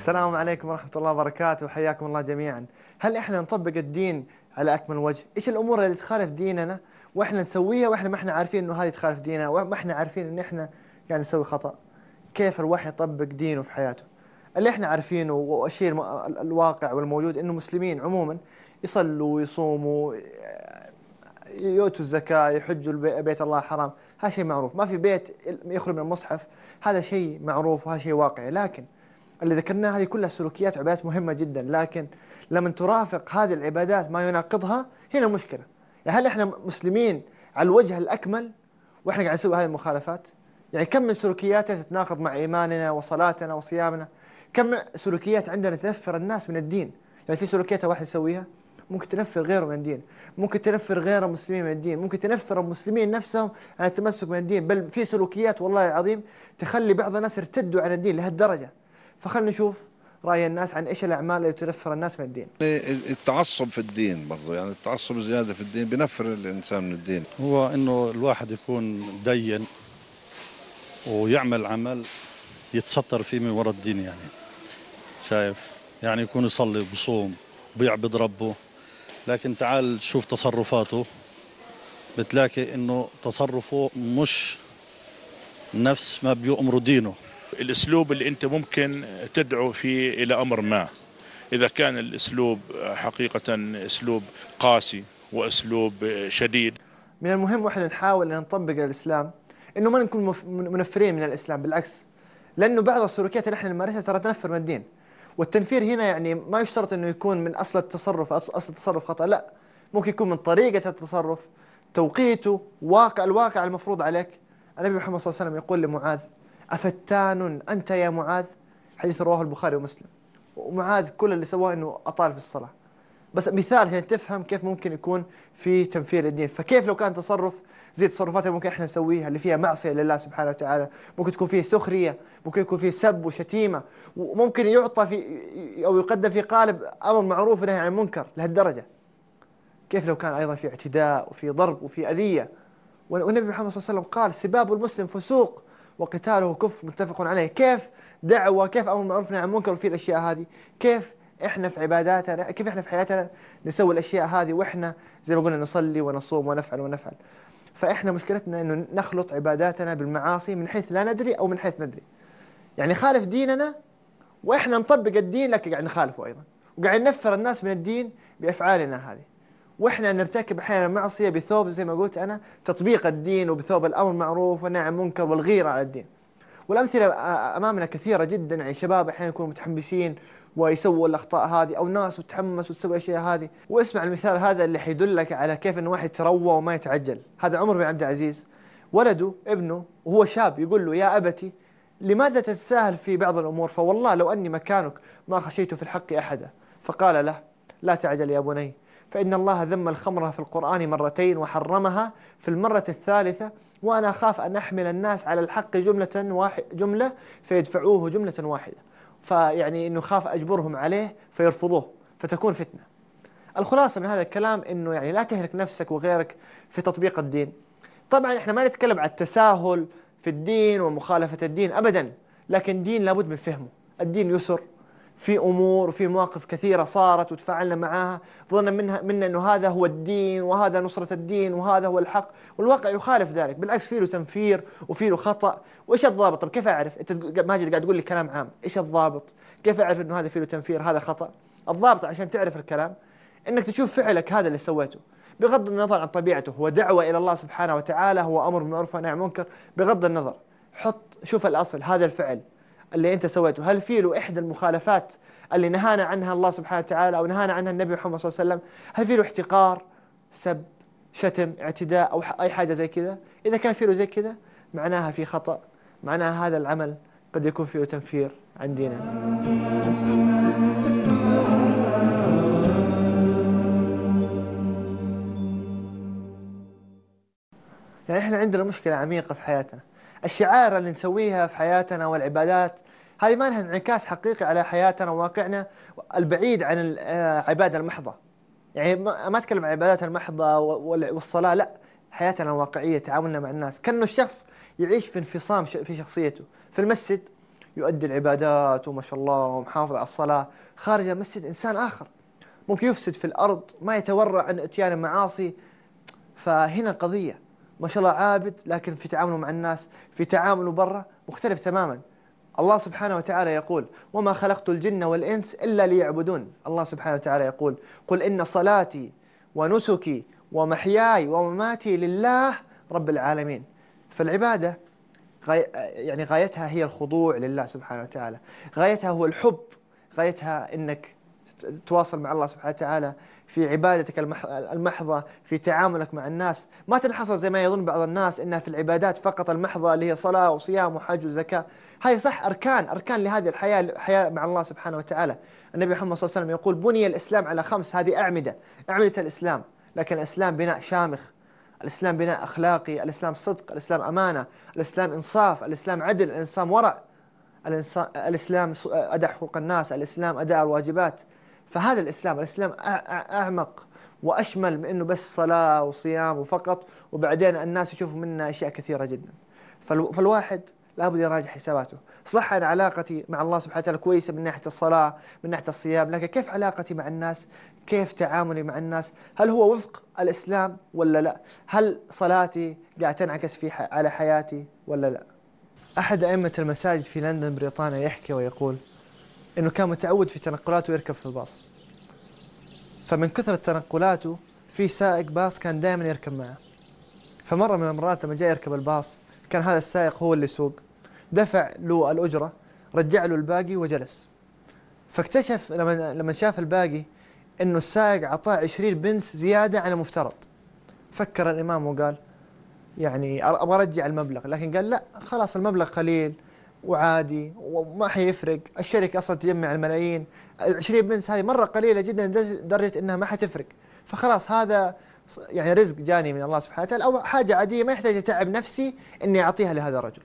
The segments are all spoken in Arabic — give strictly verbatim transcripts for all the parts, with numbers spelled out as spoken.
السلام عليكم ورحمة الله وبركاته، حياكم الله جميعا. هل احنا نطبق الدين على أكمل وجه؟ ايش الأمور اللي تخالف ديننا واحنا نسويها واحنا ما احنا عارفين انه هذه تخالف ديننا وما احنا عارفين ان احنا قاعد نسوي خطأ؟ كيف الواحد يطبق دينه في حياته؟ اللي احنا عارفينه والشيء الم- الواقع والموجود انه مسلمين عموما يصلوا ويصوموا، يؤتوا الزكاة، يحجوا البي- بيت الله الحرام، هذا شيء معروف، ما في بيت يخرج من المصحف، هذا شيء معروف وهذا شيء واقعي. لكن اللي ذكرناه هذه كلها سلوكيات وعبادات مهمة جدا، لكن لما ترافق هذه العبادات ما يناقضها هنا المشكلة. يعني هل احنا مسلمين على الوجه الأكمل واحنا قاعد نسوي هذه المخالفات؟ يعني كم من سلوكياتنا تتناقض مع إيماننا وصلاتنا وصيامنا؟ كم سلوكيات عندنا تنفر الناس من الدين؟ يعني في سلوكيات واحد يسويها ممكن تنفر غيره من الدين، ممكن تنفر غير المسلمين من الدين، ممكن تنفر المسلمين نفسهم عن التمسك من الدين، بل في سلوكيات والله العظيم تخلي بعض الناس يرتدوا عن الدين لهالدرجة. فخلنا نشوف رأي الناس عن إيش الأعمال اللي تنفر الناس من الدين. التعصب في الدين برضه، يعني التعصب زيادة في الدين بنفر الإنسان من الدين. هو انه الواحد يكون دين ويعمل عمل يتستر فيه من وراء الدين، يعني شايف، يعني يكون يصلي وبصوم وبيعبد ربه، لكن تعال شوف تصرفاته بتلاقي انه تصرفه مش نفس ما بيأمر دينه. الأسلوب اللي أنت ممكن تدعو فيه إلى أمر ما، إذا كان الأسلوب حقيقة أسلوب قاسي وأسلوب شديد. من المهم واحنا نحاول أن نطبق الإسلام إنه ما نكون مف- منفرين من الإسلام، بالعكس، لأنه بعض السلوكيات اللي احنا نمارسها ترى تنفر من الدين. والتنفير هنا يعني ما يشترط إنه يكون من أصل التصرف، أصل أصل التصرف خطأ، لا، ممكن يكون من طريقة التصرف، توقيته، واقع الواقع المفروض عليك. النبي محمد صلى الله عليه وسلم يقول لمعاذ: أفتان أنت يا معاذ؟ حديث رواه البخاري ومسلم. ومعاذ كل اللي سواه إنه أطال في الصلاة. بس مثال عشان تفهم كيف ممكن يكون في تنفير الدين. فكيف لو كان تصرف زي التصرفات اللي ممكن احنا نسويها اللي فيها معصية لله سبحانه وتعالى، ممكن تكون فيه سخرية، ممكن يكون فيه سب وشتيمة، وممكن يعطى في أو يقدم في قالب أمر معروف ونهي عن المنكر لهالدرجة. كيف لو كان أيضا في اعتداء وفي ضرب وفي أذية؟ والنبي محمد صلى الله عليه وسلم قال: سباب المسلم فسوق وقتاله كفر، متفق عليه. كيف دعوة، كيف أمر معروف ونهي عن المنكر وفي الأشياء هذه؟ كيف احنا في عباداتنا، كيف احنا في حياتنا نسوي الاشياء هذه واحنا زي ما قلنا نصلي ونصوم ونفعل ونفعل؟ فاحنا مشكلتنا انه نخلط عباداتنا بالمعاصي من حيث لا ندري او من حيث ندري. يعني خالف ديننا واحنا نطبق الدين لكن قاعد نخالفه ايضا، وقاعد ننفر الناس من الدين بافعالنا هذه، واحنا نرتكب احيانا معصيه بثوب زي ما قلت انا تطبيق الدين وبثوب الامر المعروف والنهي عن المنكر والغيره على الدين. والأمثلة أمامنا كثيرة جدا. يعني شباب أحيانا يكونوا متحمسين ويسووا الأخطاء هذه، أو ناس وتحمس وتسوي الأشياء هذه. واسمع المثال هذا اللي حيدلك على كيف أن واحد يتروى وما يتعجل. هذا عمر بن عبد العزيز، ولده ابنه وهو شاب يقول له: يا أبتي لماذا تتساهل في بعض الأمور؟ فوالله لو أني مكانك ما خشيت في الحق أحدا. فقال له: لا تعجل يا بني، فإن الله ذم الخمر في القرآن مرتين وحرمها في المرة الثالثة، وأنا أخاف أن أحمل الناس على الحق جملة واحد جملة فيدفعوه جملة واحدة. فيعني إنه خاف أجبرهم عليه فيرفضوه فتكون فتنة. الخلاصة من هذا الكلام إنه يعني لا تهلك نفسك وغيرك في تطبيق الدين. طبعا إحنا ما نتكلم عن التساهل في الدين ومخالفة الدين أبدا، لكن دين لابد من فهمه. الدين يسر، في أمور وفي مواقف كثيرة صارت وتفاعلنا معها ظننا منها منا أنه هذا هو الدين وهذا نصرة الدين وهذا هو الحق، والواقع يخالف ذلك، بالعكس فيه له تنفير وفيه له خطأ. وإيش الضابط؟ طب كيف أعرف؟ أنت ماجد قاعد تقول لي كلام عام، إيش الضابط؟ كيف أعرف أنه هذا فيه له تنفير هذا خطأ؟ الضابط عشان تعرف الكلام أنك تشوف فعلك هذا اللي سويته بغض النظر عن طبيعته، هو دعوة إلى الله سبحانه وتعالى، هو أمر بالمعروف ونهي عن المنكر، بغض النظر حط شوف الأصل، هذا الفعل اللي أنت سويته هل فيه له إحدى المخالفات اللي نهانا عنها الله سبحانه وتعالى أو نهانا عنها النبي محمد صلى الله عليه وسلم؟ هل فيه له احتقار، سب، شتم، اعتداء أو أي حاجة زي كذا؟ إذا كان فيه له زي كذا معناها في خطأ، معناها هذا العمل قد يكون فيه تنفير عن ديننا. يعني احنا عندنا مشكلة عميقة في حياتنا. الشعائر اللي نسويها في حياتنا والعبادات هذه ما لها انعكاس حقيقي على حياتنا وواقعنا البعيد عن العبادة المحضة. يعني ما أتكلم عن العبادات المحضة والصلاة، لا، حياتنا الواقعية، تعاملنا مع الناس، كأنه الشخص يعيش في انفصام في شخصيته. في المسجد يؤدي العبادات وما شاء الله ومحافظ على الصلاة، خارج المسجد إنسان آخر ممكن يفسد في الأرض، ما يتورع عن إتيان المعاصي. فهنا القضية ما شاء الله عابد، لكن في تعامله مع الناس، في تعامله برا مختلف تماما. الله سبحانه وتعالى يقول: وما خلقت الجن والإنس إلا ليعبدون. الله سبحانه وتعالى يقول: قل إن صلاتي ونسكي ومحياي ومماتي لله رب العالمين. فالعبادة غاية يعني غايتها هي الخضوع لله سبحانه وتعالى، غايتها هو الحب، غايتها إنك تواصل مع الله سبحانه وتعالى في عبادتك المحضة، في تعاملك مع الناس. ما تنحصر زي ما يظن بعض الناس إنها في العبادات فقط المحضة اللي هي صلاة وصيام وحج وزكاة. هاي صح أركان أركان لهذه الحياة، الحياة مع الله سبحانه وتعالى. النبي محمد صلى الله عليه وسلم يقول: بني الإسلام على خمس، هذه أعمدة أعمدة الإسلام. لكن الإسلام بناء شامخ، الإسلام بناء أخلاقي، الإسلام صدق، الإسلام أمانة، الإسلام إنصاف، الإسلام عدل، الإسلام ورع، الإسلام أداء حقوق الناس، الإسلام أداء الواجبات. فهذا الإسلام الإسلام أعمق وأشمل من أنه بس صلاة وصيام وفقط، وبعدين الناس يشوفوا منا أشياء كثيرة جدا. فالواحد لابد يراجع حساباته. صح أن علاقتي مع الله سبحانه وتعالى كويسة من ناحية الصلاة، من ناحية الصيام، لكن كيف علاقتي مع الناس؟ كيف تعاملي مع الناس؟ هل هو وفق الإسلام ولا لا؟ هل صلاتي قاعد تنعكس في على حياتي ولا لا؟ أحد أئمة المساجد في لندن بريطانيا يحكي ويقول إنه كان متعود في تنقلاته يركب في الباص، فمن كثرة تنقلاته في سائق باص كان دائما يركب معه. فمرة من المرات لما جاء يركب الباص كان هذا السائق هو اللي يسوق، دفع له الأجرة، رجع له الباقي وجلس. فاكتشف لما لما شاف الباقي إنه السائق أعطاه عشرين بنس زيادة عن المفترض. فكر الإمام وقال: يعني أبغى أرجع المبلغ، لكن قال لا، خلاص المبلغ قليل وعادي وما حيفرق، الشركة أصلا تجمع الملايين، العشرين بنس هذه مرة قليلة جدا لدرجة إنها ما حتفرق، فخلاص هذا يعني رزق جاني من الله سبحانه وتعالى، أو حاجة عادية ما يحتاج أتعب نفسي إني أعطيها لهذا الرجل.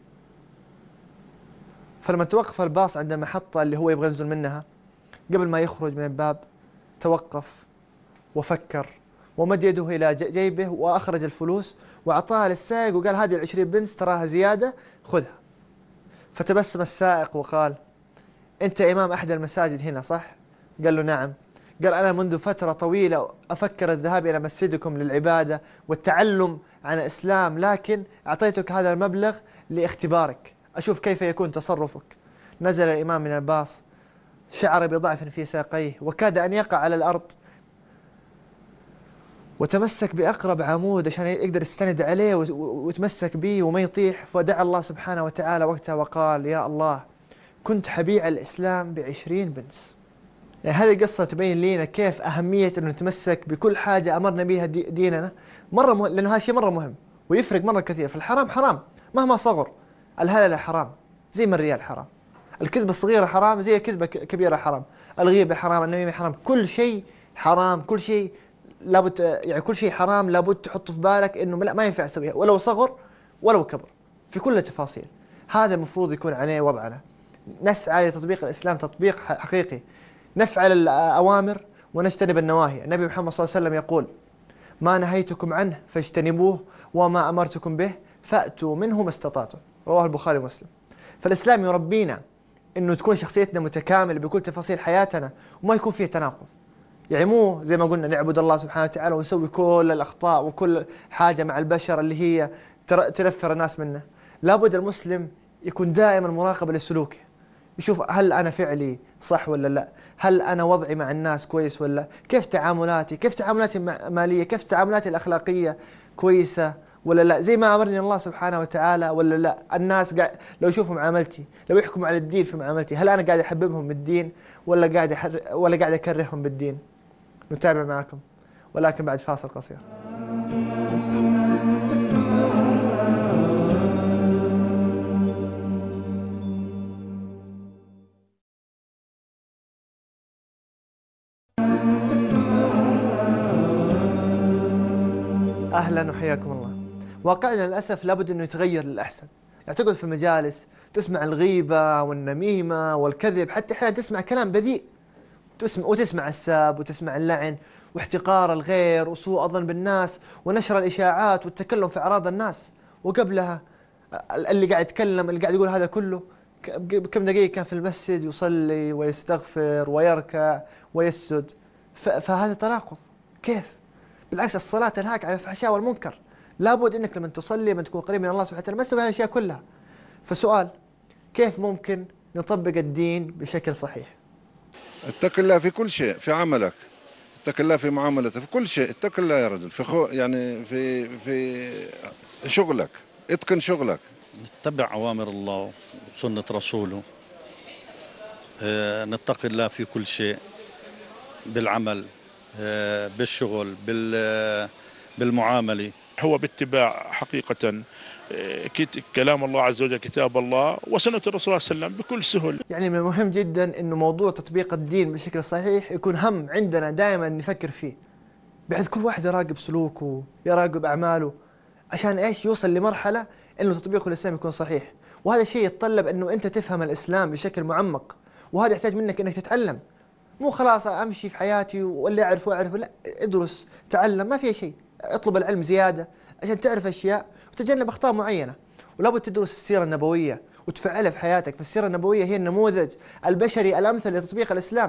فلما توقف الباص عند المحطة اللي هو يبغى ينزل منها، قبل ما يخرج من الباب توقف وفكر ومد يده إلى جيبه وأخرج الفلوس وأعطاها للسائق وقال: هذه العشرين بنس تراها زيادة، خذها. فتبسم السائق وقال: أنت إمام أحد المساجد هنا صح؟ قال له: نعم. قال: أنا منذ فترة طويلة أفكر الذهاب إلى مسجدكم للعبادة والتعلم عن الإسلام، لكن أعطيتك هذا المبلغ لاختبارك، أشوف كيف يكون تصرفك. نزل الإمام من الباص، شعر بضعف في ساقيه وكاد أن يقع على الأرض، وتمسك بأقرب عمود عشان يقدر يستند عليه وتمسك به وما يطيح. فدعا الله سبحانه وتعالى وقتها وقال: يا الله، كنت حبيع الإسلام بعشرين بنس. يعني هذه قصة تبين لنا كيف أهمية أنه نتمسك بكل حاجة أمرنا بها ديننا، مرة مهم، لأنه هذا شيء مرة مهم ويفرق مرة كثير. فالحرام حرام مهما صغر، الهللة حرام زي ما الريال حرام، الكذبة الصغيرة حرام زي الكذبة الكبيرة حرام، الغيبة حرام، النميمة حرام، كل شيء حرام، كل شيء لابد، يعني كل شيء حرام لابد تحط في بالك انه لا، ما ينفع تسويها ولو صغر ولو كبر، في كل التفاصيل. هذا المفروض يكون عليه وضعنا، نسعى لتطبيق الإسلام تطبيق حقيقي، نفعل الأوامر ونجتنب النواهي. النبي محمد صلى الله عليه وسلم يقول: ما نهيتكم عنه فاجتنبوه وما أمرتكم به فأتوا منه ما استطعتم. رواه البخاري ومسلم. فالإسلام يربينا انه تكون شخصيتنا متكاملة بكل تفاصيل حياتنا وما يكون فيه تناقض. يعني مو زي ما قلنا نعبد الله سبحانه وتعالى ونسوي كل الأخطاء وكل حاجة مع البشر اللي هي تنفر الناس منه. لابد المسلم يكون دائما مراقب لسلوكه، يشوف هل أنا فعلي صح ولا لا، هل أنا وضعي مع الناس كويس ولا لا، كيف تعاملاتي، كيف تعاملاتي المالية، كيف تعاملاتي الأخلاقية كويسة ولا لا، زي ما أمرني الله سبحانه وتعالى ولا لا. الناس قاعد لو يشوفوا معاملتي، لو يحكموا على الدين في معاملتي، هل أنا قاعد أحببهم بالدين ولا قاعد أحر... ولا قاعد أكرههم بالدين؟ نتابع معكم ولكن بعد فاصل قصير. أهلا وحياكم الله. واقعنا للأسف لابد أنه يتغير للأحسن. يعني تقعد في المجالس تسمع الغيبة والنميمة والكذب، حتى أحيانا تسمع كلام بذيء، تسمع وتسمع السب وتسمع اللعن واحتقار الغير وسوء الظن بالناس ونشر الإشاعات والتكلم في أعراض الناس. وقبلها اللي قاعد يتكلم اللي قاعد يقول هذا كله كم دقيقة كان في المسجد يصلي ويستغفر ويركع ويسجد، فهذا تناقض. كيف؟ بالعكس الصلاة تنهاك عن الفحشاء والمنكر، لابد انك لما تصلي لما تكون قريب من الله سبحانه وتعالى ما تسوي هذه الاشياء كلها. فسؤال، كيف ممكن نطبق الدين بشكل صحيح؟ اتق الله في كل شيء، في عملك اتق الله، في معاملتك، في كل شيء اتق الله يا رجل، في خو يعني في في شغلك اتقن شغلك، نتبع أوامر الله وسنة رسوله، اه نتقي الله في كل شيء، بالعمل، اه بالشغل، بالمعاملة. هو باتباع حقيقة كلام الله عز وجل، كتاب الله وسنة الرسول صلى الله عليه وسلم بكل سهولة. يعني من المهم جدا انه موضوع تطبيق الدين بشكل صحيح يكون هم عندنا دائما نفكر فيه، بحيث كل واحد يراقب سلوكه، يراقب اعماله، عشان ايش؟ يوصل لمرحلة انه تطبيقه الاسلام يكون صحيح. وهذا الشيء يتطلب انه انت تفهم الاسلام بشكل معمق، وهذا يحتاج منك انك تتعلم، مو خلاص امشي في حياتي واللي اعرفه اعرفه، لا، ادرس تعلم، ما في شيء، اطلب العلم زيادة عشان تعرف اشياء وتجنب اخطاء معينة. ولابد تدرس السيرة النبوية وتفعلها في حياتك، فالسيرة النبوية هي النموذج البشري الامثل لتطبيق الاسلام.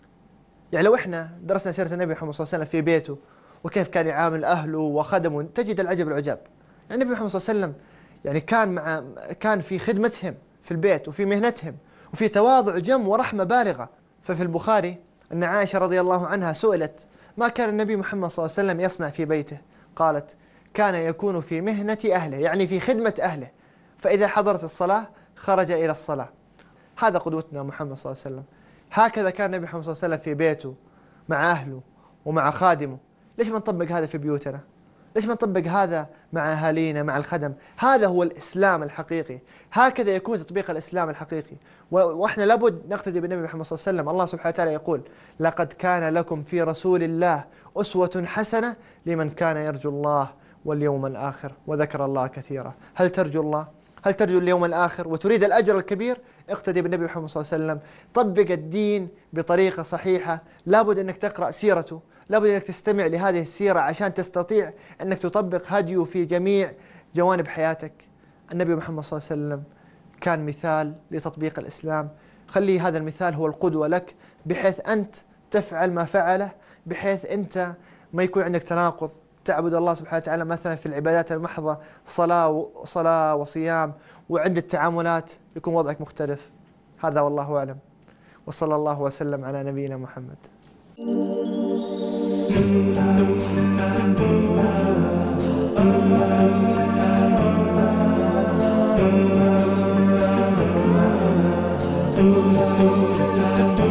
يعني لو احنا درسنا سيرة النبي محمد صلى الله عليه وسلم في بيته وكيف كان يعامل اهله وخدمه، تجد العجب العجاب. يعني النبي محمد صلى الله عليه وسلم يعني كان مع كان في خدمتهم في البيت وفي مهنتهم وفي تواضع جم ورحمة بالغة. ففي البخاري أن عائشة رضي الله عنها سئلت ما كان النبي محمد صلى الله عليه وسلم يصنع في بيته، قالت كان يكون في مهنة أهله، يعني في خدمة أهله، فإذا حضرت الصلاة خرج إلى الصلاة. هذا قدوتنا محمد صلى الله عليه وسلم، هكذا كان النبي محمد صلى الله عليه وسلم في بيته مع أهله ومع خادمه. ليش ما نطبق هذا في بيوتنا؟ ليش ما نطبق هذا مع أهالينا مع الخدم؟ هذا هو الإسلام الحقيقي، هكذا يكون تطبيق الإسلام الحقيقي. وإحنا لابد نقتدي بالنبي محمد صلى الله عليه وسلم. الله سبحانه وتعالى يقول لقد كان لكم في رسول الله أسوة حسنة لمن كان يرجو الله واليوم الآخر وذكر الله كثيرا. هل ترجو الله؟ هل ترجو اليوم الآخر وتريد الأجر الكبير؟ اقتدي بالنبي محمد صلى الله عليه وسلم، طبق الدين بطريقة صحيحة. لابد أنك تقرأ سيرته، لابد أنك تستمع لهذه السيرة عشان تستطيع أنك تطبق هديه في جميع جوانب حياتك. النبي محمد صلى الله عليه وسلم كان مثال لتطبيق الإسلام، خلي هذا المثال هو القدوة لك، بحيث أنت تفعل ما فعله، بحيث أنت ما يكون عندك تناقض، تعبد الله سبحانه وتعالى مثلا في العبادات المحضة صلاة وصلاة وصيام، وعند التعاملات يكون وضعك مختلف. هذا والله أعلم، وصلى الله وسلم على نبينا محمد. Thank you.